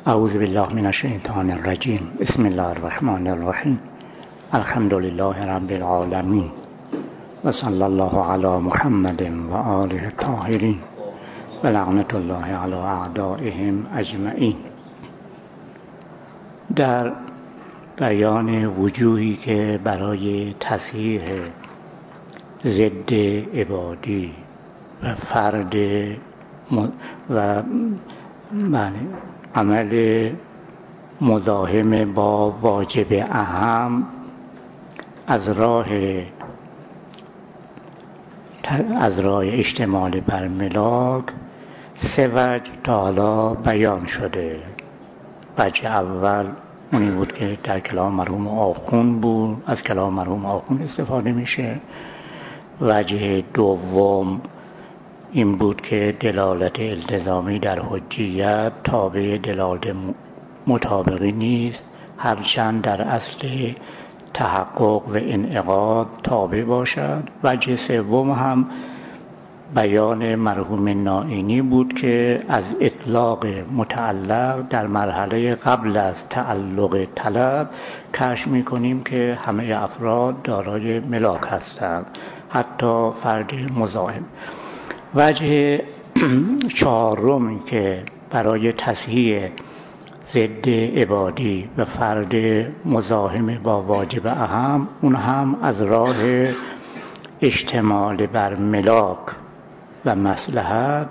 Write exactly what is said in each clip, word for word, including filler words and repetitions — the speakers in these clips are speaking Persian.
اعوذ بالله من الشیطان الرجیم. بسم الله الرحمن الرحیم. الحمد لله رب العالمین و صلی الله علی محمد و آله الطاهرین و لعنت الله علی اعدائهم اجمعین. در بیان وجوهی که برای تصحیح ضد عبادی و فرد و عمل مزاحم با واجب اهم از راه از راه اشتمال بر ملاک سه وجه تا حالا بیان شده. وجه اول اونی بود که در کلام مرحوم آخوند بود، از کلام مرحوم آخوند استفاده میشه. وجه دوم این بود که دلالت التزامی در حجیت تابع دلالت مطابقی نیست، هرچند در اصل تحقق و انعقاد تابع باشد. وجه سوم هم بیان مرحوم نائینی بود که از اطلاق متعلق در مرحله قبل از تعلق طلب کشف می‌کنیم که همه افراد دارای ملاک هستند، حتی فرد مزاحم. وجه چهارمی که برای تصحیح ضد عبادی و فرد مزاحم با واجب اهم، اون هم از راه اشتمال بر ملاک و مصلحت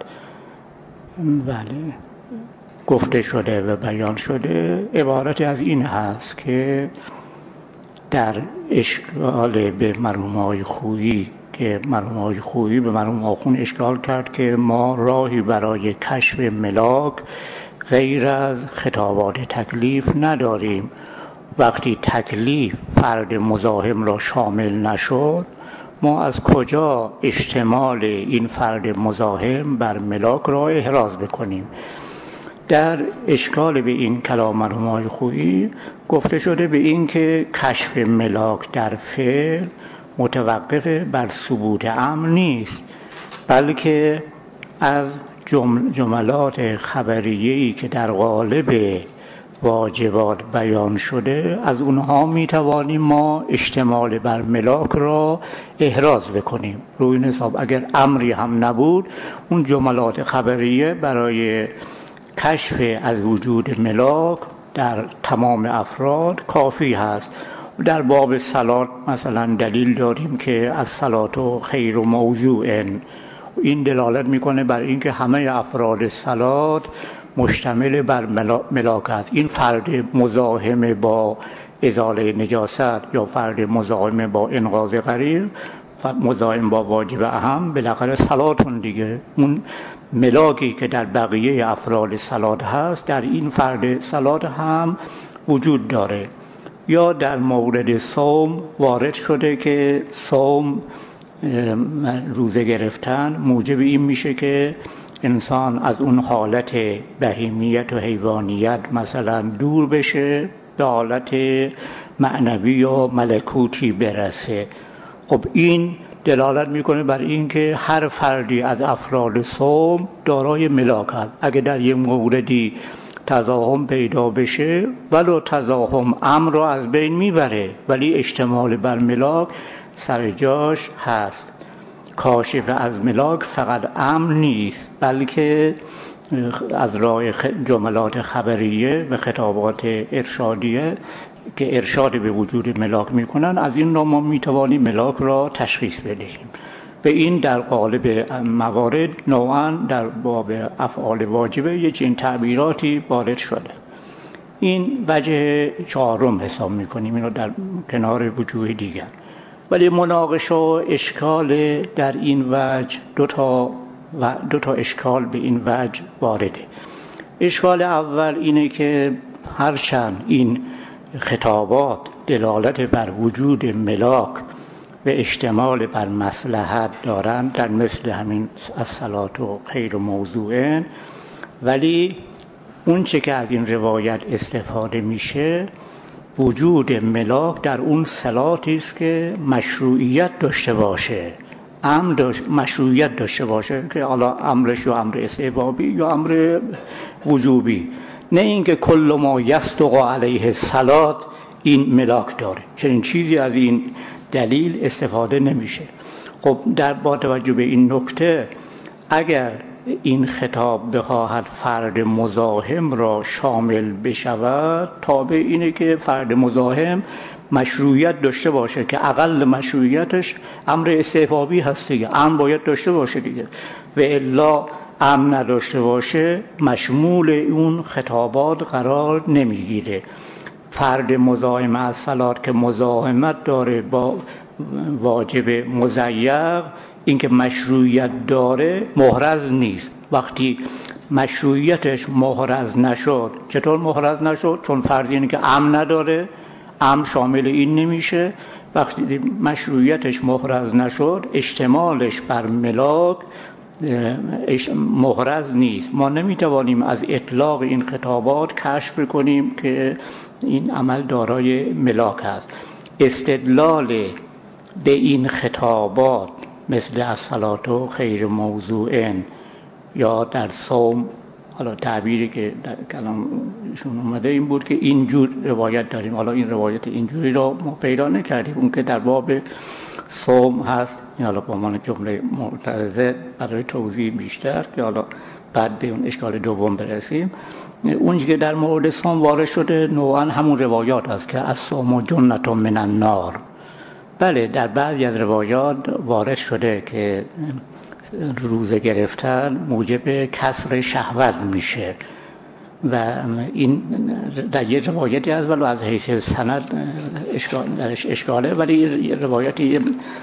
بله گفته شده و بیان شده. عبارت از این هست که در اشکال به مرحوم‌های خویی که مرحوم‌های خویی به مرحوم آخوند اشکال کرد که ما راهی برای کشف ملاک غیر از خطابات تکلیف نداریم. وقتی تکلیف فرد مزاحم را شامل نشد، ما از کجا اشتمال این فرد مزاحم بر ملاک را احراز بکنیم؟ در اشکال به این کلام مرحوم‌های خویی گفته شده به این که کشف ملاک در فعل متوقف بر ثبوت امر نیست، بلکه از جملات خبریه‌ای که در قالب واجبات بیان شده از اونها میتوانیم ما اشتمال بر ملاک را احراز بکنیم. روی این حساب اگر امری هم نبود، اون جملات خبریه برای کشف از وجود ملاک در تمام افراد کافی هست. در باب صلات مثلا دلیل داریم که از صلات خیر و موضوع، این دلالت میکنه بر اینکه همه افراد صلات مشتمل بر ملاک است. این فرد مزاحم با ازاله نجاست یا فرد مزاحم با انقاذ غریق، مزاحم با واجب اهم، بالاخره صلاتون دیگه، اون ملاکی که در بقیه افراد صلات هست در این فرد صلات هم وجود داره. یا در مورد صوم وارد شده که صوم روزه گرفتن موجب این میشه که انسان از اون حالت بهیمیت و حیوانیت مثلا دور بشه، به حالت معنوی یا ملکوتی برسه. خب این دلالت میکنه بر این که هر فردی از افراد صوم دارای ملاک است. اگه در یک موردی تزاحم پیدا بشه، ولو تزاحم امر رو از بین میبره، ولی اشتمال بر ملاک سر جاش هست. کاشف از ملاک فقط امر نیست، بلکه از راه جملات خبریه و خطابات ارشادیه که ارشاد به وجود ملاک میکنن، از این رو ما میتوانیم ملاک را تشخیص بدهیم. به این در قالب موارد نوعاً در باب افعال واجبه یه چنین تعبیراتی وارد شده. این وجه چهارم حساب میکنیم، اینو در کنار وجوه دیگر. ولی مناقشه و اشکال در این وجه دو تا و دو تا اشکال به این وجه وارده. اشکال اول اینه که هرچند این خطابات دلالت بر وجود ملاک و اشتمال بر مصلحت دارند، در مثل همین از صلات و خیر و موضوع، ولی اون چه که از این روایت استفاده میشه وجود ملاک در اون صلاتی است که مشروعیت داشته باشه، امر داشت مشروعیت داشته باشه، که حالا امرش یا امر استحبابی یا امر وجوبی. نه اینکه کل ما یصدق علیه الصلاة این ملاک داره. چنین چیزی از این دلیل استفاده نمیشه. خب در با توجه به این نکته اگر این خطاب بخواهد فرد مزاحم را شامل بشود، تابع اینه که فرد مزاحم مشروعیت داشته باشه که اقل مشروعیتش امر استحبابی هست دیگه، امر باید داشته باشه دیگه، و الا امر نداشته باشه مشمول اون خطابات قرار نمیگیره. فرد مزاحم از صلات که مزاحمت داره با واجب مضیق، اینکه مشروعیت داره محرز نیست. وقتی مشروعیتش محرز نشد، چطور محرز نشد؟ چون فرض اینه که امر نداره، امر شامل این نمیشه. وقتی مشروعیتش محرز نشد، اشتمالش بر ملاک محرز نیست. ما نمیتوانیم از اطلاق این خطابات کشف کنیم که این عمل دارای ملاک است. استدلال به این خطابات مثل الصلاة خیر موضوعن یا در صوم، حالا تعبیری که در کلامشون اومده این بود که اینجور روایت داریم، حالا این روایت اینجوری رو ما پیدا نکردیم. اون که در باب صوم هست، این حالا با من جمله معترضه برای توضیح بیشتر که حالا بعد به اون اشکال دوم برسیم. اونجا که در مورد صوم وارد شده نوعا همون روایات هست که الصوم جنة من النار. بله در بعضی از روایات وارد شده که روزه گرفتن موجب کسر شهوت میشه و این در یه روایتی از ولو از حیث سند اشکال درش اشکاله، ولی روایتی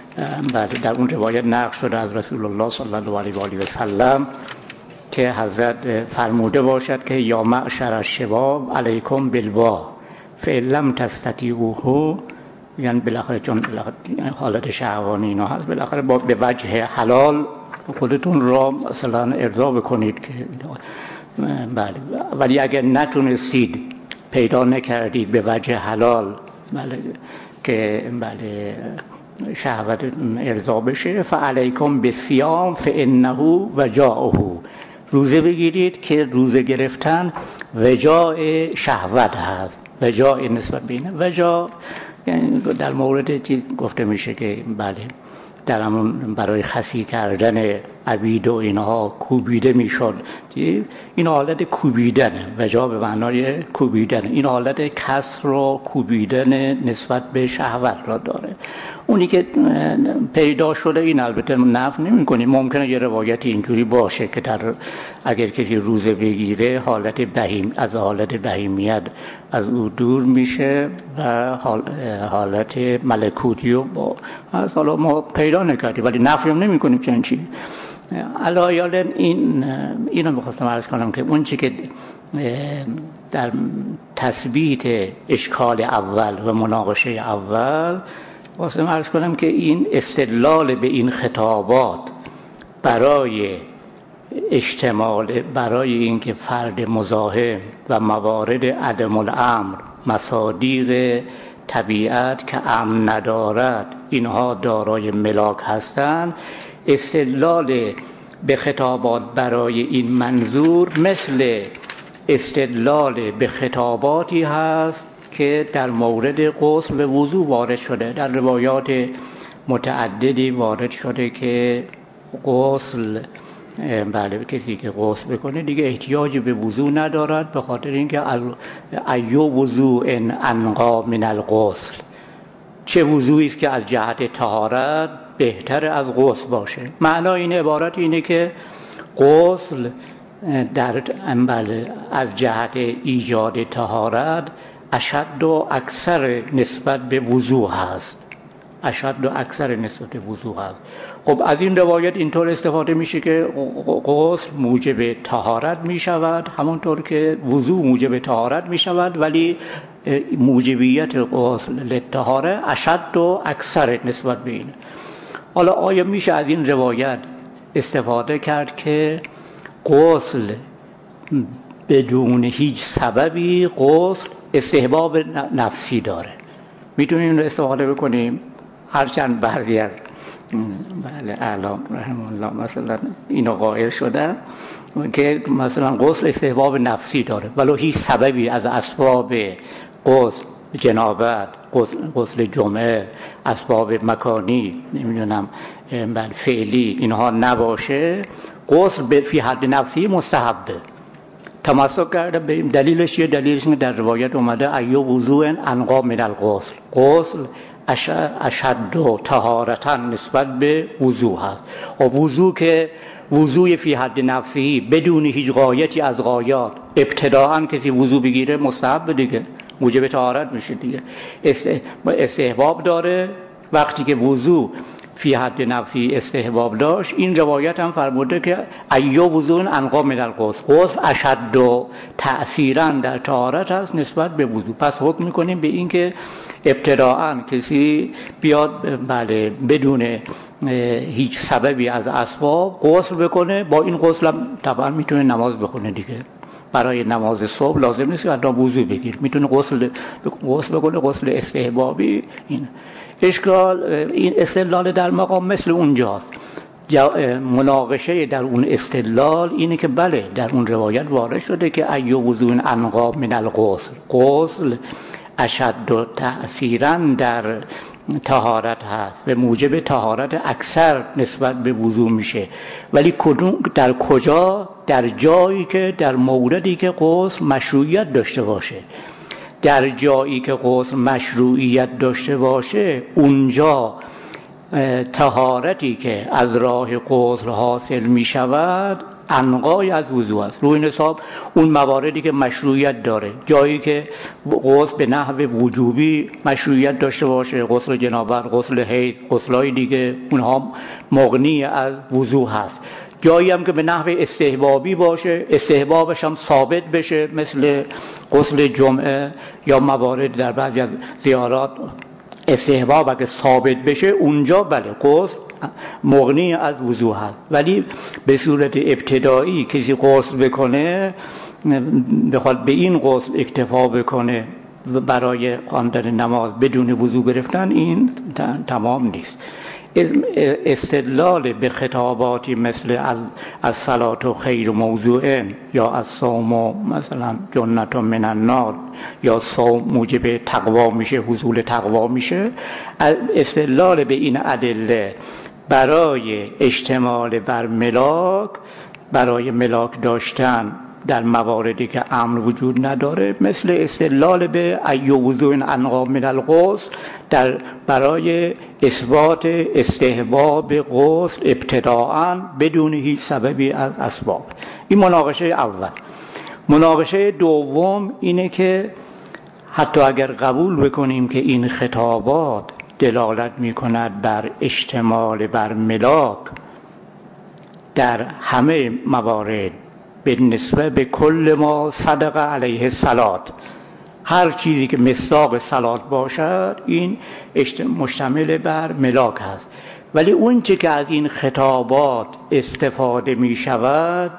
در اون روایت نقل شده از رسول الله صلی الله علیه و آله و سلم که حضرت فرموده باشد که یا معشر الشباب علیکم بالبا فإن لم تستطیعوه، یعنی بالاخره چون حالت شهوانی اینا هست، بالاخره با به وجه حلال خودتون را مثلا ارضا بکنید که بله، ولی اگر نتونستید، پیدا نکردید به وجه حلال بله که بله شهوت ارضا بشه، فعلیکم بالصیام فانه وجاؤه، روزه بگیرید که روزه گرفتن وجاء شهوت هست. وجاء نسبت بینه وجاء یعنی در مورد چیز گفته میشه که بله در همون برای خسی کردن عبید و اینها کوبیده میشد، این حالت کوبیدن، وجا به معنای کوبیدن، این حالت کسر و کوبیدن نسبت به شهوت را داره. اونی که پیدا شده این البته نفی نمی کنیم، ممکنه یه روایت اینجوری باشه که در اگر کسی روزه بگیره حالت بهیم از حالت بهیمیت از او دور میشه و حالت ملکوتی رو با از حالا ما پیدا نکردیم ولی نفی هم نمی کنیم چنین چیزی. علایال این اینو می‌خواستم عرض کنم که اون چی که در تثبیت اشکال اول و مناقشه اول واسه عرض کنم که این استدلال به این خطابات برای اشتمال، برای اینکه فرد مزاحم و موارد عدم الامر، مصادیق طبیعت که امر ندارد اینها دارای ملاک هستند، استدلال به خطابات برای این منظور مثل استدلال به خطاباتی هست که در مورد غسل و وضو وارد شده. در روایات متعددی وارد شده که غسل بله کسی که غسل بکنه دیگه احتیاج به وضو ندارد، به خاطر اینکه ایو وضوء انقی من الغسل، چه وضوئی است که از جهت طهارت بهتر از غسل باشه. معنای این عبارت اینه که غسل در بله از جهت ایجاد طهارت اشد و اکثر نسبت به وضو هست، اشد و اکثر نسبت به وضو هست. خب از این روایت اینطور استفاده میشه که غسل موجب طهارت میشود همونطور که وضو موجب طهارت میشود، ولی موجبیت غسل للطهاره اشد و اکثر نسبت به این. حالا آیا میشه از این روایت استفاده کرد که غسل بدون هیچ سببی غسل استحباب نفسی داره؟ میتونیم استفاده بکنیم، هرچند بعضی از بله اعلام رحمه الله مثلا اینو قائل شدن، که مثلا غسل استحباب نفسی داره ولو هیچ سببی از اسباب غسل جنابت، غسل, غسل جمعه، اسباب مکانی نمیدونم فعلی اینها نباشه، غسل به فی حد نفسی مستحبه. تمسک کرده به دلیلش یه دلیلش در روایت اومده ایو وضوء انقا من الغسل، غسل اشد و طهارتا نسبت به وضوء هست. و وضوء که وضوء فی حد نفسی بدون هیچ غایتی از غایات، ابتداعا کسی وضوء بگیره مستحب دیگه، موجب طهارت میشه دیگه، استحباب داره. وقتی که وضوء فی حد نفسی استحباب داشت، این روایت هم فرموده که ایو وضوء انقا من الغسل، غسل اشد و تأثیرا در طهارت هست نسبت به وضوء. پس حکم میکنیم به این که ابتداعا کسی بیاد بله بدون هیچ سببی از اسباب غسل بکنه، با این غسل هم طبعا میتونه نماز بخونه دیگه. برای نماز صبح لازم نیست که حتی وضو بگیر، میتونه غسل غسل بکنه، غسل استحبابی. این اشکال این استدلال در مقام مثل اونجاست. مناقشه در اون استدلال اینه که بله در اون روایت وارد شده که ایو وضوء انقا من الغسل، غسل اشد و تأثیرا در طهارت هست و موجب طهارت اکثر نسبت به وضو میشه. ولی کدوم در کجا؟ در جایی که در موردی که غسل مشروعیت داشته باشه. در جایی که غسل مشروعیت داشته باشه اونجا طهارتی که از راه غسل حاصل می شود انقای از وضو است. روی حساب اون مواردی که مشروعیت داره، جایی که غسل به نحو وجوبی مشروعیت داشته باشه، غسل جنابت، غسل حیض، غسلای دیگه، اونها مغنی از وضو هست. جایی هم که به نحو استحبابی باشه، استحبابش هم ثابت بشه مثل غسل جمعه یا موارد در بعضی از زیارات استحباب اگه ثابت بشه اونجا بله غسل مغنی از وضو هست. ولی به صورت ابتدایی کسی غسل بکنه بخواد به این غسل اکتفا بکنه برای خواندن نماز بدون وضو گرفتن، این تمام نیست. استدلال به خطاباتی مثل از صلات خیر موضوع یا از صوم مثلا جنت من النار یا صوم موجب تقوا میشه، حصول تقوا میشه، استدلال به این ادله برای اشتمال بر ملاک، برای ملاک داشتن در مواردی که امر وجود نداره، مثل استدلال به ایو وضوء انقا من الغسل در برای اثبات استحباب غسل ابتداءً بدون هیچ سببی از اسباب. این مناقشه اول. مناقشه دوم اینه که حتی اگر قبول بکنیم که این خطابات دلالت می‌کند بر اشتمال بر ملاک در همه موارد به نسبت به کل ما صدق علیه الصلات، هر چیزی که مصداق صلات باشد این مشتمل بر ملاک هست. ولی اون چه که از این خطابات استفاده می شود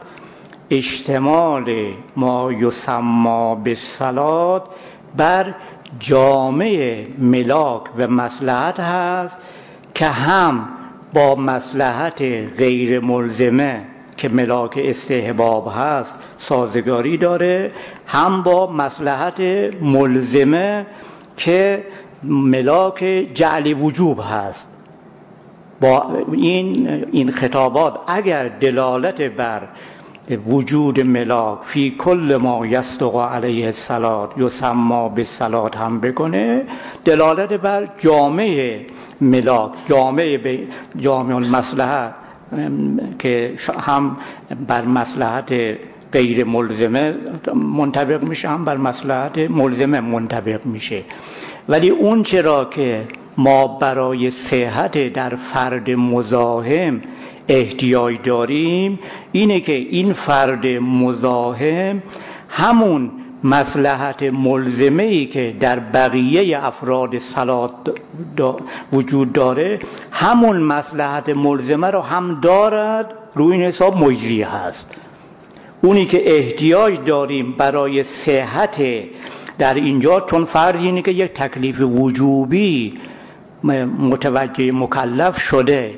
اشتمال ما یسمى بالصلات بر جامع ملاک و مصلحت هست که هم با مصلحت غیر ملزمه که ملاک استحباب هست سازگاری داره، هم با مصلحت ملزمه که ملاک جعل وجوب هست. با این این خطابات اگر دلالت بر وجود ملاک فی کل ما یصدق علیه الصلات یسمى بالصلات هم بکنه، دلالت بر جامع ملاک، جامع به جامع المصلحت که هم بر مصلحت غیر ملزمه منطبق میشه، هم بر مصلحت ملزمه منطبق میشه. ولی اون چرا که ما برای صحت در فرد مزاحم احتیاج داریم اینه که این فرد مزاحم همون مصلحت ملزمه‌ای که در بقیه افراد صلات دا وجود داره همون مصلحت ملزمه رو هم دارد، روی این حساب مجزی هست. اونی که احتیاج داریم برای صحت در اینجا، چون فرض اینه که یک تکلیف وجوبی متوجه مکلف شده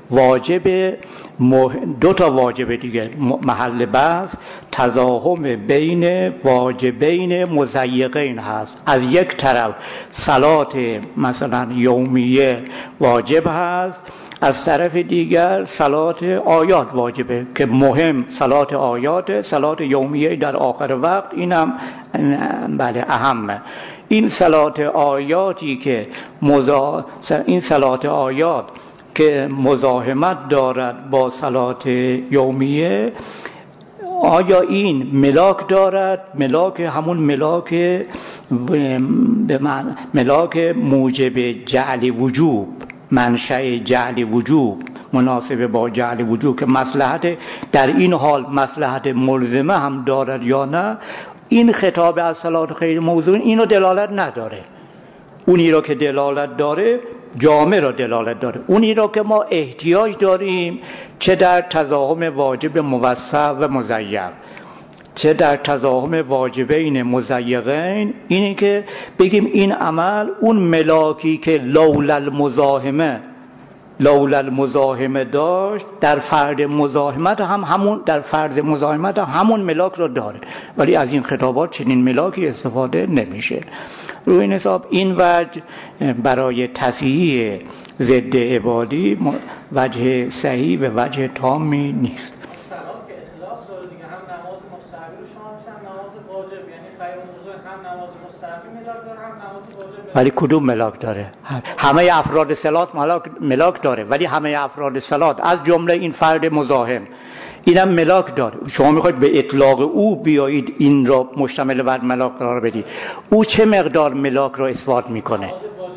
واجب دو تا واجب دیگه محل بحث تزاحم بین واجبین مضیقین هست. از یک طرف صلات مثلا یومیه واجب هست، از طرف دیگر صلات آیات واجبه که مهم صلات آیات، صلات یومیه در آخر وقت اینم بله اهمه. این صلات آیاتی که مزا... این صلات آیات که مزاحمت دارد با صلات یومیه، آیا این ملاک دارد؟ ملاک همون ملاک به من ملاک موجب جعل وجوب، منشأ جعل وجوب، مناسب با جعل وجوب که مصلحت در این حال مصلحت ملزمه هم دارد یا نه؟ این خطاب از صلات غیر موضوعین اینو دلالت نداره. اونی را که دلالت داره جامع را دلالت داره. اونی را که ما احتیاج داریم چه در تزاحم واجب موسع و مضیق، چه در تزاحم واجبین مضیقین، اینی که بگیم این عمل اون ملاکی که لولا المزاحمه لولا المزاحمه داشت در فرد مزاحمت هم همون در فرد مزاحمت هم همون ملاک رو داره، ولی از این خطابات چنین ملاکی استفاده نمیشه. روی این حساب این وجه برای تصحیح ضد عبادی وجه صحیح و وجه تامی نیست. ولی کدوم ملاک داره؟ همه افراد صلات ملاک, ملاک داره، ولی همه افراد صلات از جمله این فرد مزاحم اینم ملاک داره. شما میخواید به اطلاق او بیایید این را مشتمل بر ملاک قرار بدید. او چه مقدار ملاک را اثبات میکنه؟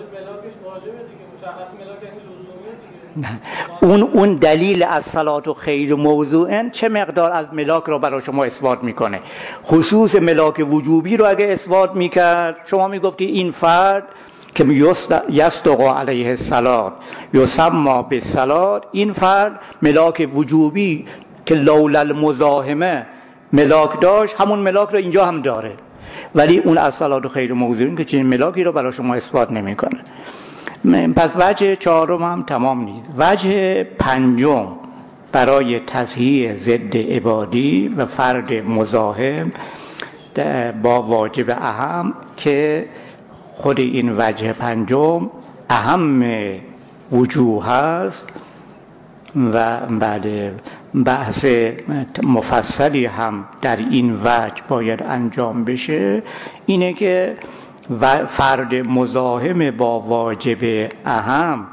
اون اون دلیل از صلات و خیر موضوعن چه مقدار از ملاک را برای شما اثبات میکنه؟ خصوص ملاک وجوبی رو اگه اثبات میکرد شما میگفتی این فرد که یصدق علیه الصلات یسمى بالصلات، این فرد ملاک وجوبی که لولا المزاحمه ملاک داشت همون ملاک رو اینجا هم داره، ولی اون از صلات و خیر موضوعین که چنین ملاکی رو برای شما اثبات نمیکنه. پس وجه چهارم هم تمام نیست. وجه پنجم برای تصحیح ضد عبادی و فرد مزاحم با واجب اهم که خود این وجه پنجم اهم وجوه هست و بعد بحث مفصلی هم در این وجه باید انجام بشه، اینه که و فرد مزاحم با واجب اهم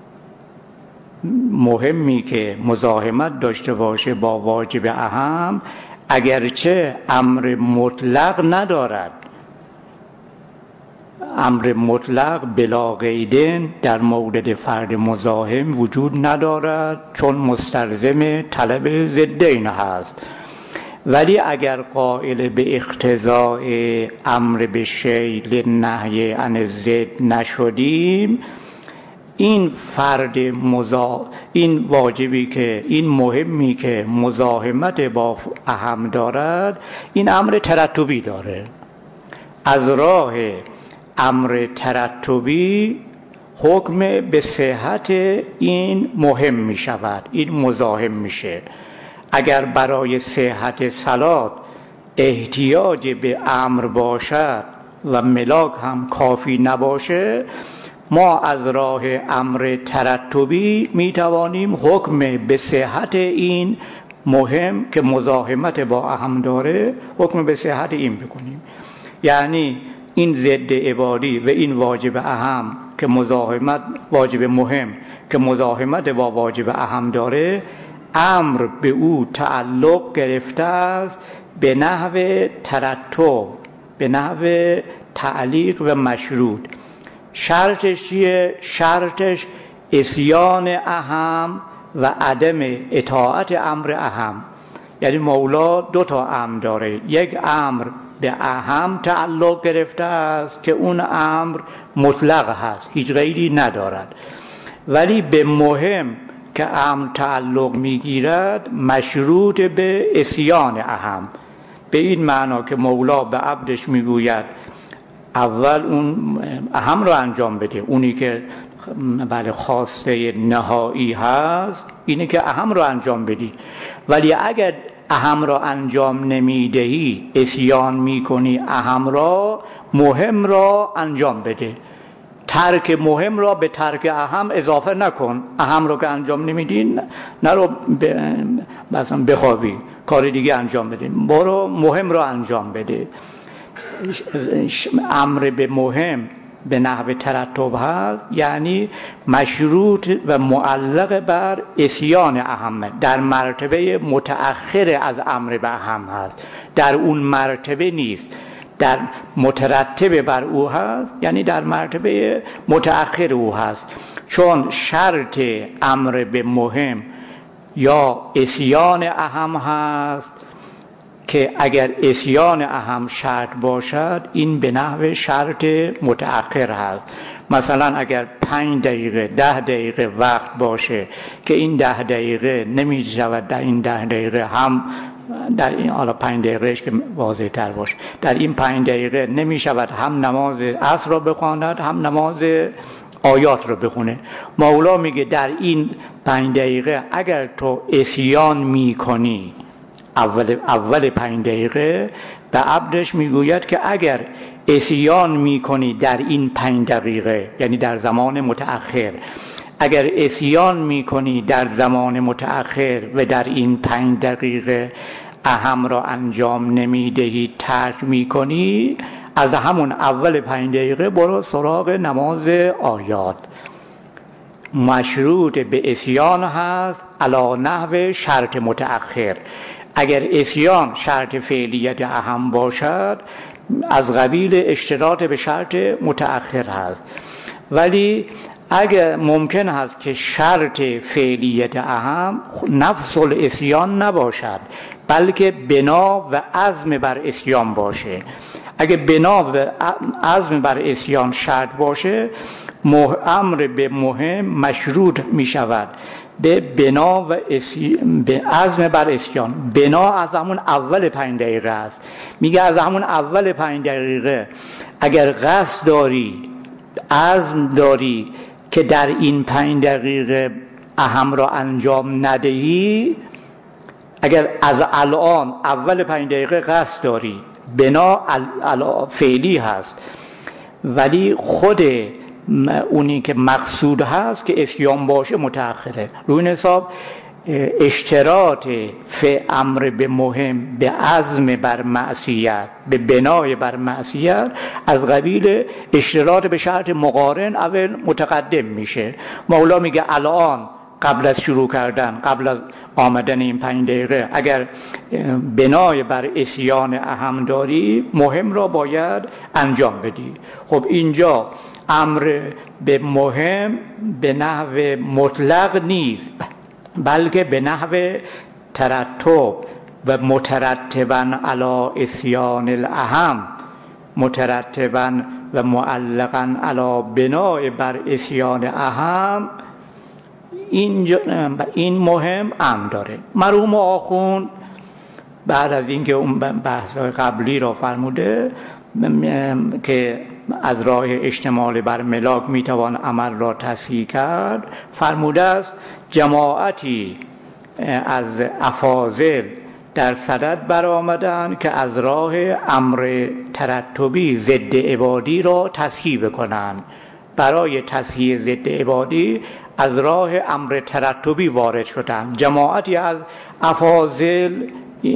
مهمی که مزاحمت داشته باشه با واجب اهم اگرچه امر مطلق ندارد، امر مطلق بلا قیدن در مورد فرد مزاحم وجود ندارد چون مستلزم طلب ضدین هست، ولی اگر قائل به اقتضاء امر به شیء للنهی عن الضد نشدیم، این فرد مزا این واجبی که این مهمی که مزاحمت با اهم دارد این امر ترتبی داره. از راه امر ترتبی حکم به صحت این مهم می شود، این مزاحم میشه. اگر برای صحت صلات احتیاج به امر باشد و ملاک هم کافی نباشه، ما از راه امر ترتبی می توانیم حکم به صحت این مهم که مزاحمت با اهم داره حکم به صحت این بکنیم. یعنی این ضد عبادی و این واجب اهم که مزاحمت واجب مهم که مزاحمت با واجب اهم داره، امر به او تعلق گرفته است به نحو ترتب، به نحو تعلیق و مشروط. شرطش چیه؟ شرطش عصیان اهم و عدم اطاعت امر اهم. یعنی مولا دو تا امر داره، یک امر به اهم تعلق گرفته است که اون امر مطلق هست، هیچ غیری ندارد، ولی به مهم که امر تعلق میگیرد مشروط به عصیان اهم، به این معنا که مولا به عبدش میگوید اول اون اهم رو انجام بده، اونی که بله خواسته نهایی هست اینه که اهم رو انجام بدی، ولی اگر اهم را انجام نمیدهی، اسیان میکنی اهم را، مهم را انجام بده. ترک مهم را به ترک اهم اضافه نکن. اهم را که انجام نمیدی نرو مثلا بخوابی کار دیگه انجام بده، برو مهم را انجام بده. امر به مهم به نحو ترتب هست، یعنی مشروط و معلق بر اسیان اهم، در مرتبه متأخر از امر به اهم هست، در اون مرتبه نیست، در مترتب بر او هست، یعنی در مرتبه متأخر او هست. چون شرط امر به مهم یا اسیان اهم هست که اگر اسیان اهم شرط باشد این به نحو شرط متأخر هست. مثلا اگر پنج دقیقه ده دقیقه وقت باشه که این ده دقیقه نمی شود در این ده دقیقه هم در این حالا پنج دقیقهش که واضح تر باشه، در این پنج دقیقه نمی شود هم نماز عصر را بخواند هم نماز آیات را بخونه. مولا میگه در این پنج دقیقه اگر تو اسیان میکنی، اول اول پنج دقیقه به عبدش میگوید که اگر اسیان میکنی در این پنج دقیقه، یعنی در زمان متأخر، اگر اسیان میکنی در زمان متأخر و در این پنج دقیقه اهم را انجام نمیدهی، ترک میکنی، از همون اول پنج دقیقه برو سراغ نماز آیات. مشروط به اسیان هست علی نحو شرط متأخر. اگر اسیان شرط فعلیت اهم باشد از قبیل اشتراط به شرط متأخر هست. ولی اگر ممکن هست که شرط فعلیت اهم نفس الاسیان نباشد، بلکه بنا و عزم بر اسیان باشه. اگر بنا و عزم بر اسیان شرط باشه، امر به مهم مشروط می شود به بنا و به عزم بر اسیان. بنا از همون اول پنج دقیقه است. میگه از همون اول پنج دقیقه اگر قصد داری، عزم داری که در این پنج دقیقه اهم را انجام ندهی، اگر از الان اول پنج دقیقه قصد داری، بنا فعلی هست، ولی خود اونی که مقصود هست که اسیان باشه متأخره. روی این حساب اشتراط فی امر به مهم به عزم بر معصیت، به بنای بر معصیت، از قبیل اشتراط به شرط مقارن اول متقدم میشه. مولا میگه الان قبل از شروع کردن، قبل از آمدن این پنج دقیقه اگر بنای بر اسیان اهم داری، مهم را باید انجام بدی. خب اینجا امر به مهم به نحو مطلق نیست، بلکه به نحو ترتب و مترتبا علی اسیان الاهم، مترتبا و معلقا علی بنای بر اسیان اهم، این, این مهم امر داره. مرحوم آخوند بعد از اینکه اون بحث‌های قبلی را فرموده که از راه اشتمال بر ملاک میتوان عمل را تصحیح کرد، فرموده است جماعتی از افاضل در صدد برآمدند که از راه امر ترتبی ضد عبادی را تصحیح بکنند. برای تصحیح ضد عبادی از راه امر ترتبی وارد شدند. جماعتی از افاضل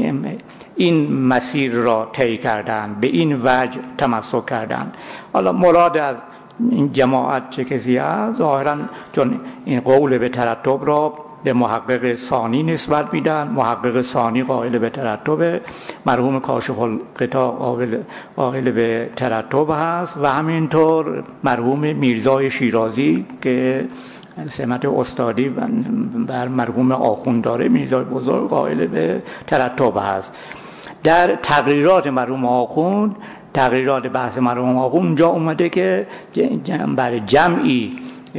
این مسیر را طی کردند، به این وجه تمسک کردند. حالا مراد از این جماعت چه کسی است؟ ظاهراً چون این قول به ترتب را به محقق ثانی نسبت میدن، محقق ثانی قائل به ترتب، مرحوم کاشف الغطا قائل به ترتب هست، و همینطور مرحوم میرزای شیرازی که سمت استادی بر مرحوم آخوند داره، میرزای بزرگ قائل به ترتب هست. در تقریرات مرحوم آخوند، تقریرات بحث مرحوم آخوند اونجا اومده که برای جمعی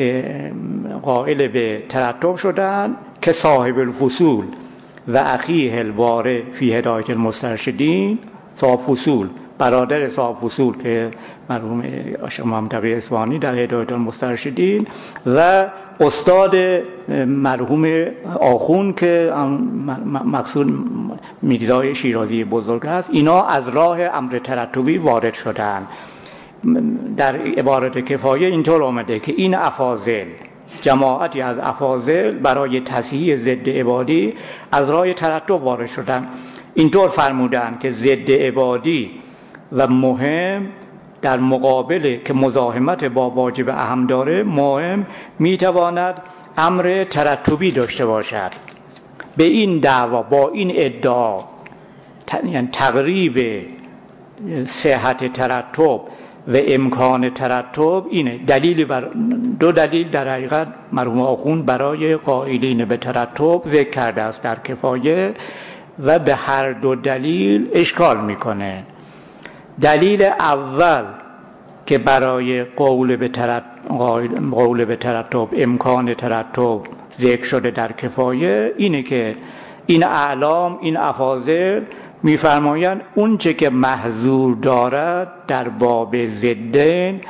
قائل به ترتب شدن که صاحب الفصول و اخیه الواره فی هدایت المسترشدین، صاحب فصول برادر صاحب فصول که مرحوم عاشق محمد تقی اصفهانی در هدایت المسترشدین و استاد مرحوم آخون که مقصود میرزای شیرازی بزرگ است، اینا از راه امر ترتبی وارد شدن. در عبارت کفایه اینطور آمده که این افاضل، جماعتی از افاضل برای تصحیح ضد عبادی از راه ترتب وارد شدن. اینطور فرمودن که ضد عبادی و مهم در مقابل که مزاحمت با واجب اهم داره، مهم میتواند امر ترتبی داشته باشد. به این دعوا، با این ادعا، یعنی تقریب صحت ترتب و امکان ترتب، اینه دلیل بر دو دلیل در حقیقت مرحوم آخوند برای قائلین به ترتب ذکر کرده است در کفایه و به هر دو دلیل اشکال میکنه. دلیل اول که برای قول به ترتب، قول به ترتب امکان ترتب ذکر شده در کفایه اینه که این اعلام، این افاضل میفرمایند اون چه که محظور دارد در باب ضدین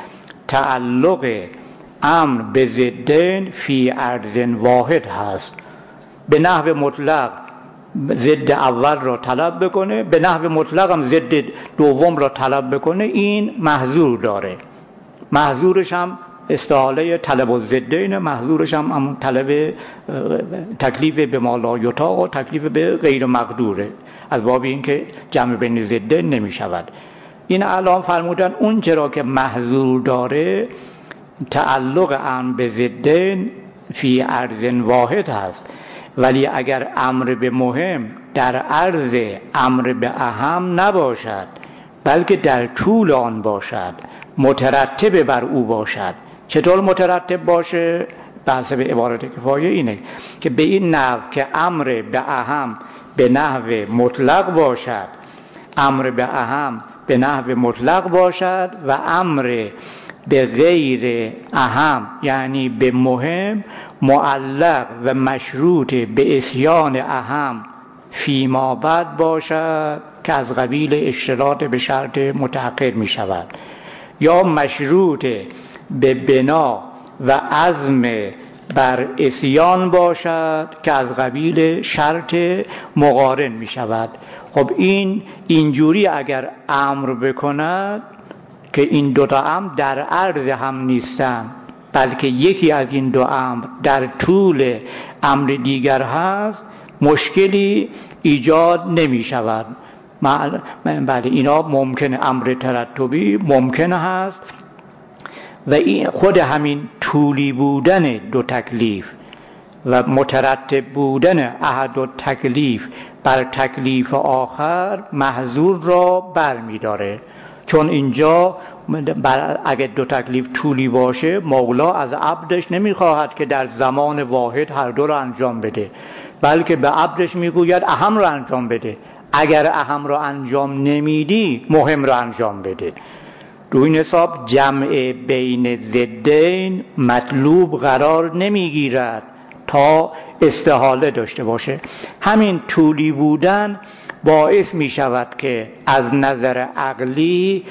تعلق امر به ضدین فی عرض واحد هست. به نحو مطلق ضد اول را طلب بکنه، به نحو مطلق هم ضد دوم را طلب بکنه، این محظور داره. محظورش هم استحاله طلب الضدین، محظورش هم, هم طلب تکلیف به ما لا یطاق و تکلیف به غیر مقدوره، از باب این که جمع بین ضدین نمی شود. این اعلام فرمودن اون چرا که محظور داره تعلق امر به ضدین فی عرض واحد هست، ولی اگر امر به مهم در عرض امر به اهم نباشد بلکه در طول آن باشد، مترتب بر او باشد. چطور مترتب باشه؟ بحث به عبارت کفایه اینه که به این نحو که امر به اهم به نحو مطلق باشد، امر به اهم به نحو مطلق باشد و امر به غیر اهم یعنی به مهم معلق و مشروط به عصیان اهم فیما بعد باشد که از قبیل اشتراط به شرط متحقق می شود، یا مشروط به بنا و عزم بر عصیان باشد که از قبیل شرط مقارن می شود. خب این اینجوری اگر امر بکند که این دو تا امر در عرض هم نیستن بلکه یکی از این دو امر در طول امر دیگر هست، مشکلی ایجاد نمی شود. بله اینا ممکنه امر ترتبی ممکنه هست و این خود همین طولی بودن دو تکلیف و مترتب بودن احد و تکلیف بر تکلیف آخر محظور را بر می داره. چون اینجا اگر دو تکلیف طولی باشه مولا از عبدش نمی خواهد که در زمان واحد هر دو را انجام بده، بلکه به عبدش می گوید اهم را انجام بده، اگر اهم را انجام نمیدی مهم را انجام بده. دو این حساب جمع بین ضدین مطلوب قرار نمیگیرد تا استحاله داشته باشه. همین طولی بودن باعث می شود که از نظر عقلی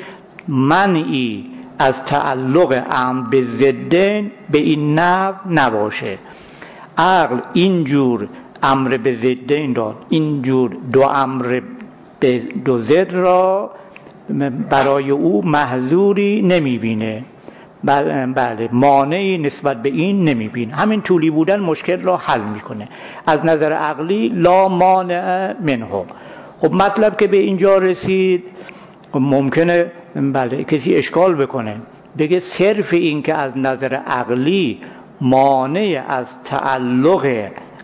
منعی از تعلق امر به ضدین به این نحو نباشه. عقل اینجور امر به ضدین را، اینجور دو امر به دو ضد را برای او محظوری نمی بینه، بله مانعی نسبت به این نمی بینه. همین طولی بودن مشکل را حل میکنه. از نظر عقلی لا مانع منه. خب مطلب که به اینجا رسید ممکنه بله کسی اشکال بکنه، بگه صرف این که از نظر عقلی مانع از تعلق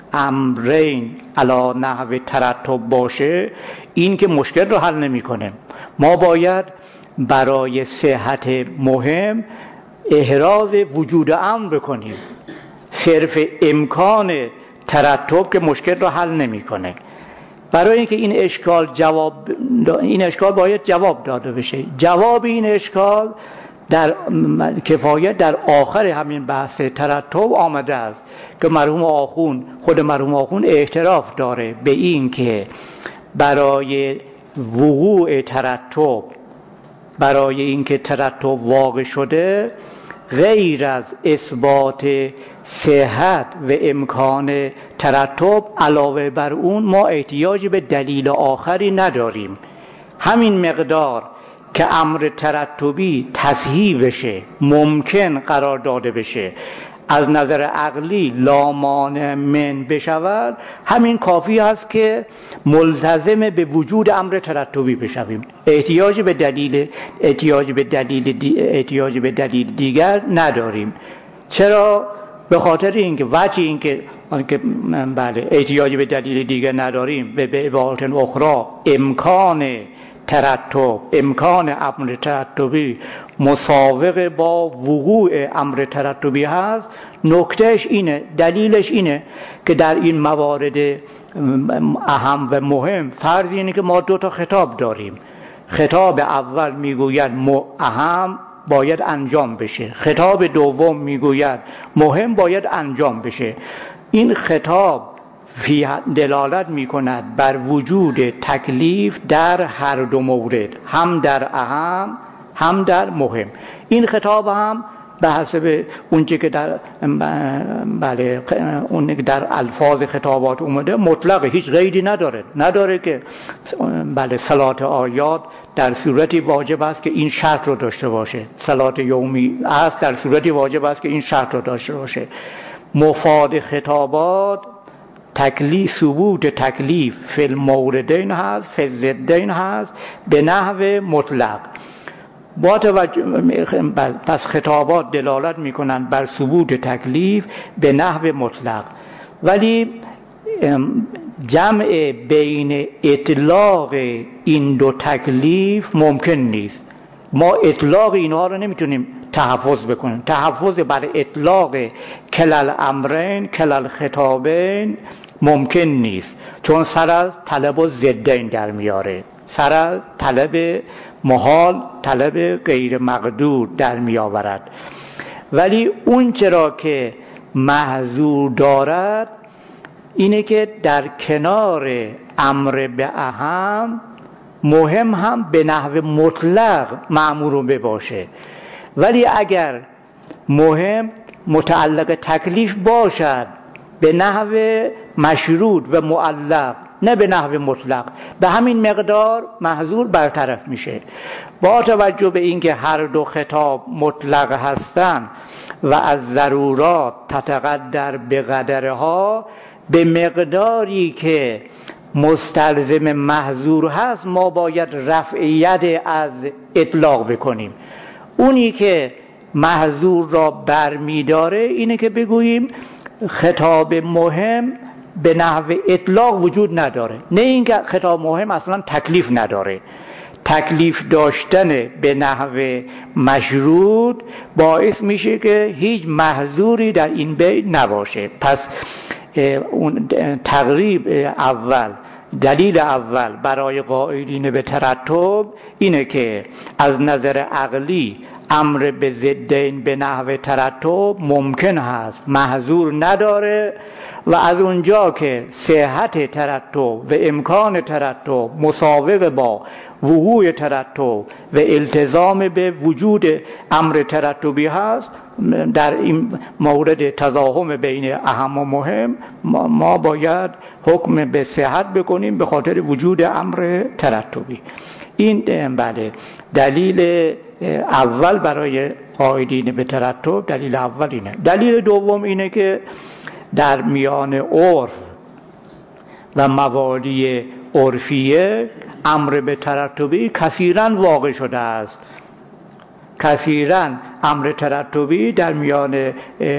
امرین علا نحو ترتب باشه این که مشکل رو حل نمیکنه. ما باید برای صحت مهم احراز وجود امر بکنیم. صرف امکان ترتب که مشکل رو حل نمیکنه. برای اینکه این اشکال جواب این اشکال باید جواب داده بشه. جواب این اشکال در کفایه در آخر همین بحث ترتب آمده است که مرحوم آخوند خود مرحوم آخوند اعتراف داره به این که برای وقوع ترتب برای اینکه ترتب واقع شده غیر از اثبات صحت و امکان ترتب علاوه بر اون ما احتیاج به دلیل آخری نداریم. همین مقدار که امر ترتبی تصحیح بشه، ممکن قرار داده بشه، از نظر عقلی لا مانع من بشود، همین کافی است که ملتزم به وجود امر ترتبی بشویم. احتیاج به دلیل احتیاج به دلیل دی احتیاج به دلیل دیگر نداریم. چرا؟ به خاطر اینکه وجه اینکه که بله احتیاج به دلیل دیگر نداریم و به عبارت اخرى امکان ترتب، امکان امر ترتبی مساوق با وقوع امر ترتبی هست. نکتهش اینه، دلیلش اینه که در این موارد اهم و مهم فرض اینه که ما دو تا خطاب داریم. خطاب اول میگوید اهم باید انجام بشه، خطاب دوم میگوید مهم باید انجام بشه. این خطاب فی دلالت میکند بر وجود تکلیف در هر دو مورد، هم در اهم هم در مهم. این خطاب هم به حسب اونچه که در بله اون در الفاظ خطابات اومده مطلق، هیچ قیدی نداره نداره که بله صلات آیات در صورتی واجب است که این شرط رو داشته باشه، صلات یومی است در صورتی واجب است که این شرط رو داشته باشه. مفاد خطابات تکلیف، ثبوت تکلیف فی الموردین هست، فی الضدین هست به نحو مطلق. با توجه پس خطابات دلالت میکنند بر ثبوت تکلیف به نحو مطلق، ولی جمع بین اطلاق این دو تکلیف ممکن نیست. ما اطلاق اینها رو نمیتونیم تحفظ بکنیم. تحفظ بر اطلاق کلال امرین کلال خطابین ممکن نیست، چون سر از طلب و ضدین در میاره، سر از طلب محال طلب غیر مقدور در می آورد. ولی اون چرا که محظور دارد اینه که در کنار امر به اهم مهم هم به نحو مطلق مأمور بباشه. ولی اگر مهم متعلق تکلیف باشد به نحو مشروط و معلق، نه به نحو مطلق، به همین مقدار محظور برطرف میشه. با توجه به اینکه هر دو خطاب مطلق هستند و از ضرورات تتقدر به قدرها، به مقداری که مستلزم محظور هست ما باید رفعیت از اطلاق بکنیم. اونی که محظور را برمیداره اینه که بگوییم خطاب مهم به نحو اطلاق وجود نداره، نه اینکه خطاب مهم اصلا تکلیف نداره. تکلیف داشتن به نحو مشروط باعث میشه که هیچ محظوری در این بین نباشه. پس اون تقریب اول، دلیل اول برای قائلین به ترتب اینه که از نظر عقلی امر به ضدین به نحو ترتب ممکن هست، محظور نداره، و از اونجا که صحت ترتب و امکان ترتب مساوق با وقوع ترتب و التزام به وجود امر ترتبی هست، در این مورد تضاهم بین اهم و مهم ما باید حکم به صحت بکنیم به خاطر وجود امر ترتبی. این بله دلیل اول برای قائلین به ترتب. دلیل اول اینه. دلیل دوم اینه که در میان عرف و موالی عرفیه امر به ترتبی کثیراً واقع شده است. کثیراً امر ترتبی در میان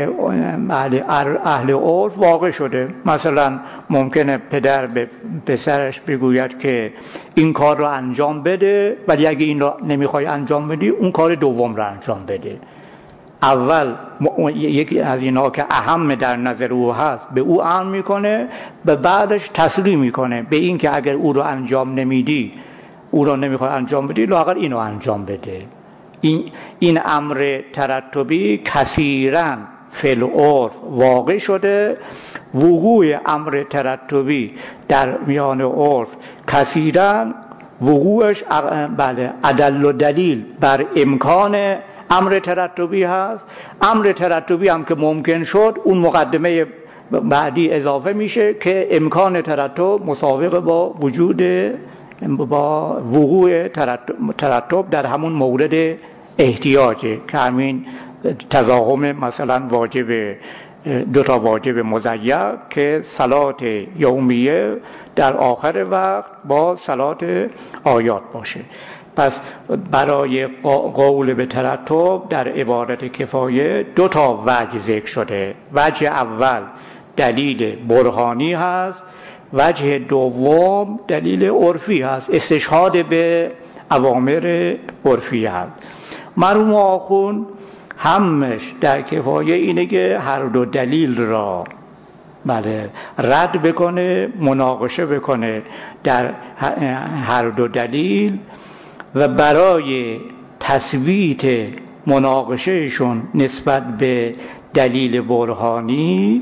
اهل عرف واقع شده. مثلا ممکنه پدر به پسرش بگوید که این کار رو انجام بده، ولی اگه این رو نمیخوای انجام بدی اون کار دوم رو انجام بده. اول یکی از اینا که اهم در نظر او هست به او امر میکنه، به بعدش تسلیم میکنه به این که اگر او رو انجام نمیدی، او رو نمیخوای انجام بدی، لااقل اینو انجام بده. این این امر ترتبی کثیراً فی العرف واقع شده. وقوع امر ترتبی در میان عرف کثیراً وقوعش بله ادل و دلیل بر امکان امر ترتبی هست. امر ترتبی هم که ممکن شد اون مقدمه بعدی اضافه میشه که امکان ترتب مساوق با وجود با وقوع ترتب در همون مورد احتیاجه که همین تضاهم مثلا واجب دو تا واجب مضیق که صلات یومیه در آخر وقت با صلات آیات باشه. پس برای قول به ترتب در عبارت کفایه دو تا وجه ذکر شده. وجه اول دلیل برهانی هست، وجه دوم دلیل عرفی هست، استشهاد به اوامر عرفی هست. مرحوم آخوند همش در کفایه اینه که هر دو دلیل را بله رد بکنه، مناقشه بکنه در هر دو دلیل و برای تثبیت مناقشهشون نسبت به دلیل برهانی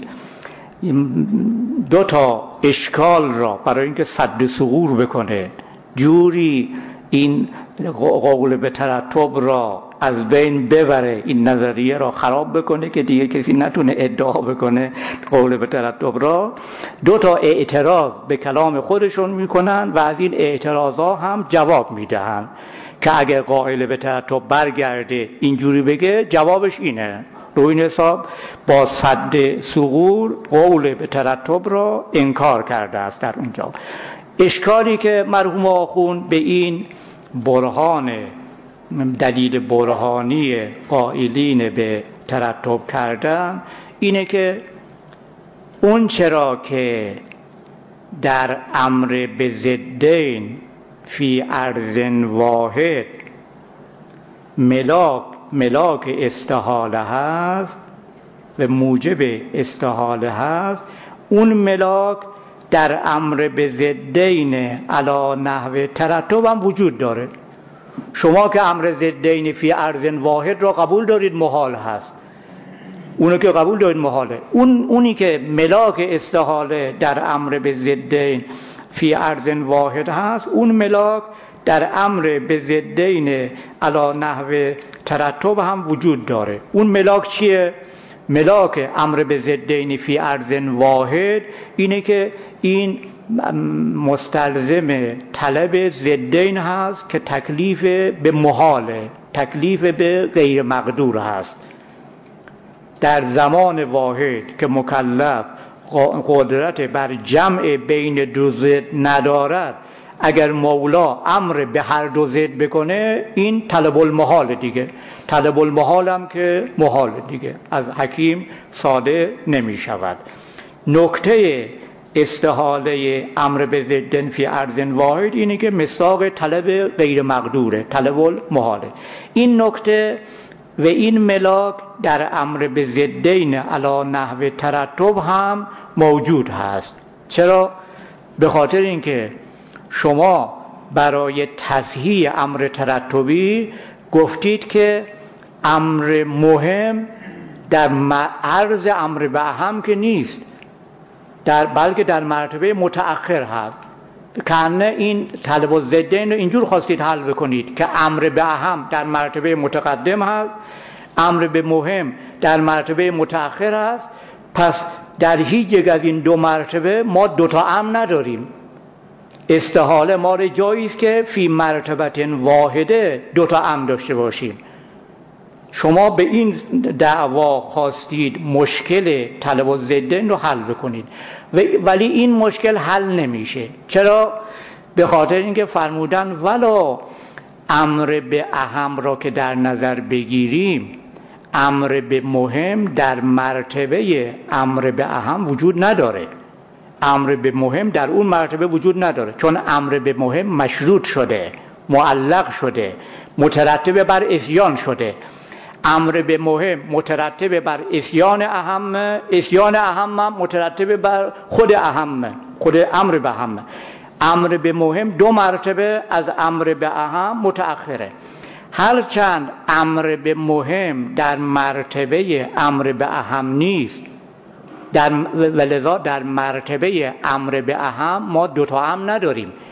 دو تا اشکال را برای اینکه سد ثغور بکنه، جوری این قول به ترتب را از بین ببره، این نظریه را خراب بکنه که دیگه کسی نتونه ادعا بکنه قول به ترتب را، دو تا اعتراض به کلام خودشون میکنن و از این اعتراضا هم جواب میدهن که اگر قائل به ترتب برگرده اینجوری بگه جوابش اینه. رو این حساب با سد ثغور قول به ترتب را انکار کرده است. در اونجا اشکالی که مرحوم آخوند به این برهان دلیل برهانی قائلین به ترتب کردن اینه که اون چرا که در امر به ضدین فی عرض واحد ملاک ملاک استحاله هست و موجب استحاله هست، اون ملاک در امر به ضدین علی نحو ترتب هم وجود داره. شما که امر ضدین فی عرض واحد را قبول دارید محال هست، اونو که قبول دارید محاله. اون اونی که ملاک استحاله در امر به ضدین فی عرض واحد هست، اون ملاک در امر به ضدین علی نحو ترتب هم وجود داره. اون ملاک چیه؟ ملاک امر به ضدین فی عرض واحد اینه که این مستلزم طلب ضدین هست که تکلیف به محاله، تکلیف به غیر مقدور هست. در زمان واحد که مکلف قدرت بر جمع بین دو ضد ندارد، اگر مولا امر به هر دو ضد بکنه این طلب المحال دیگه. طلب المحال هم که محال دیگه، از حکیم ساده نمی شود. نکته استحاله امر به ضدن فی عرض واحد اینه که مصداق طلب غیر مقدوره، طلب المحاله. این نکته و این ملاک در امر به ضدین علی نحو ترتب هم موجود هست. چرا؟ به خاطر اینکه شما برای تصحیح امر ترتبی گفتید که امر مهم در عرض امر به اهم که نیست، در بلکه در مرتبه متأخر هست. کنه این طلب الضدین رو اینجور خواستید حل بکنید که امر به اهم در مرتبه متقدم هست، امر به مهم در مرتبه متأخر هست. پس در هیچ یک از این دو مرتبه ما دوتا امر نداریم. استحاله ما رو جایی است که فی مرتبه واحده دوتا امر داشته باشیم. شما به این دعوا خواستید مشکل طلب الضدین رو حل بکنید، ولی این مشکل حل نمیشه. چرا؟ به خاطر اینکه فرمودن ولو امر به اهم را که در نظر بگیریم، امر به مهم در مرتبه امر به اهم وجود نداره. امر به مهم در اون مرتبه وجود نداره، چون امر به مهم مشروط شده، معلق شده، مترتب بر عصیان شده. امر به مهم مترتب بر عصیان اهم، عصیان اهم هم مترتب بر خود اهم، خود امر به اهم. امر به مهم دو مرتبه از امر به اهم متأخره. هرچند امر به مهم در مرتبه امر به اهم نیست، در ولذا در مرتبه امر به اهم ما دوتا امر نداریم،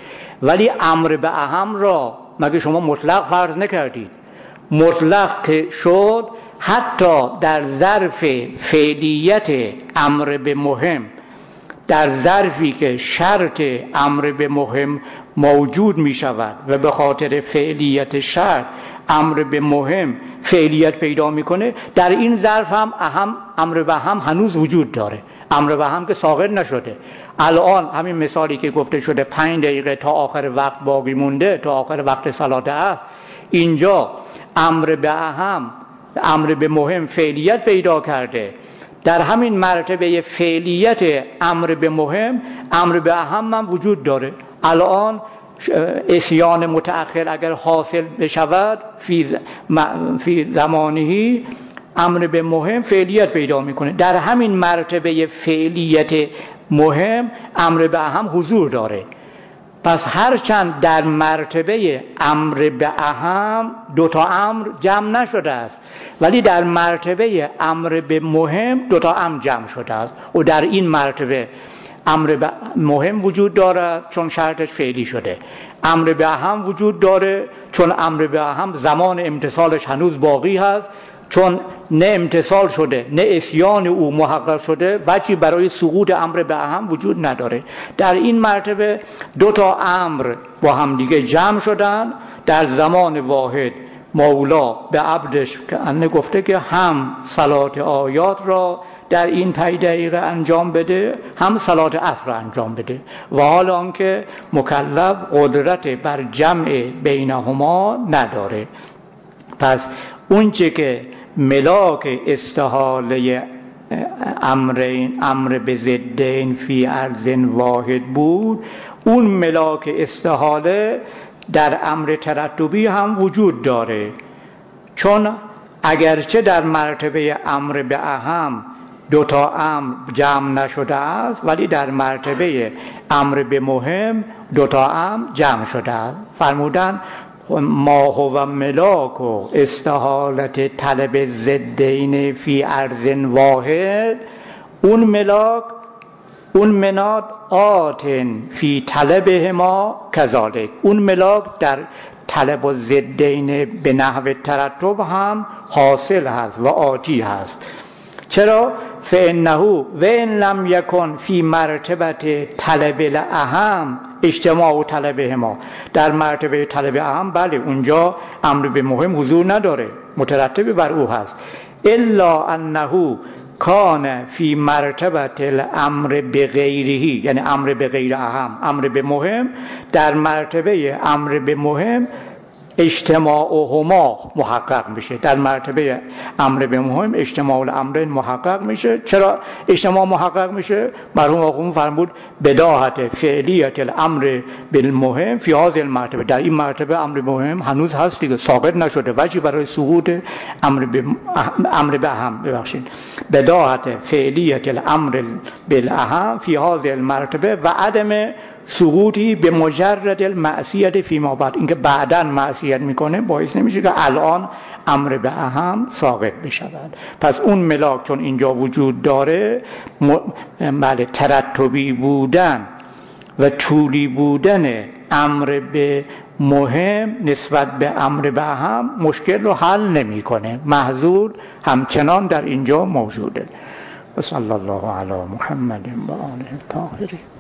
ولی امر به اهم را مگه شما مطلق فرض نکردید؟ مطلق که شد حتی در ظرف فعلیت امر به مهم، در ظرفی که شرط امر به مهم موجود می شود و به خاطر فعلیت شرط امر به مهم فعلیت پیدا میکنه، در این ظرف هم اهم امر به هم هنوز وجود داره. امر به هم که ساقط نشده. الان همین مثالی که گفته شده پنج دقیقه تا آخر وقت باقی مونده، تا آخر وقت صلات است، اینجا امر به اهم امر به مهم فعلیت پیدا کرده. در همین مرتبه فعلیت امر به مهم امر به اهم هم وجود داره. الان اسیان متأخر اگر حاصل بشود فی فی زمانهی امر به مهم فعلیت پیدا میکنه. در همین مرتبه فعلیت مهم امر به اهم حضور داره. پس هرچند در مرتبه امر به اهم دوتا امر جمع نشده است، ولی در مرتبه امر به مهم دوتا امر جمع شده است و در این مرتبه امر به مهم وجود دارد چون شرطش فعلی شده، امر به اهم وجود داره چون امر به اهم زمان امتصالش هنوز باقی هست، چون نه امتصال شده نه اسیان او محقق شده، وجهی برای سقوط امر به اهم وجود نداره. در این مرتبه دو تا امر با هم دیگه جمع شدن در زمان واحد. مولا به عبدش که انه گفته که هم صلات آیات را در این پنج دقیقه انجام بده، هم صلات عصر را انجام بده، و حالا آنکه مکلف قدرت بر جمع بینهما نداره. پس اونچه که ملاک استحاله امرین امر به ضدین فی ارض واحد بود، اون ملاک استحاله در امر ترتبی هم وجود داره. چون اگرچه در مرتبه امر به اهم دوتا امر جمع نشده است، ولی در مرتبه امر به مهم دوتا امر جمع شده است. فرمودن ما هو ملاک و استحالت طلب ضدین فی ارض واحد، اون ملاک اون مناد آتن فی طلبهما کذالک، اون ملاک در طلب و ضدین به نحو ترتب هم حاصل هست و آتی هست. چرا؟ فانه و ان لم یکن فی مرتبه طلب الاهم اجتماع و طلبهما، در مرتبه طلب اهم بله اونجا امر به مهم حضور نداره، مترتب بر او هست. الا انه کان فی مرتبه الامر به غیرهی، یعنی امر به غیر اهم، امر به مهم، در مرتبه امر به مهم اجتماعهما محقق میشه. در مرتبه امر به مهم اجتماع الامرین محقق میشه. چرا اجتماع محقق میشه؟ مرحوم آقایون فرمود بداهت فعلیت الامر بالمهم فی هذه المرتبه، در این مرتبه امر مهم هنوز هست دیگه، ساقط نشده، وجهی برای سقوط امر به امر به اهم ببخشید بداهت فعلیت الامر بالاهم فی هذه المرتبه و عدم سقوطی به مجرد المعصیت فیما بعد، اینکه بعداً معصیت میکنه باعث نمیشه که الان امر به اهم ساقط بشود. پس اون ملاک چون اینجا وجود داره، بله ترتبی بودن و طولی بودن امر به مهم نسبت به امر به اهم مشکل رو حل نمیکنه، محظور همچنان در اینجا موجوده. و صلی الله علی محمد و آله الطاهرین.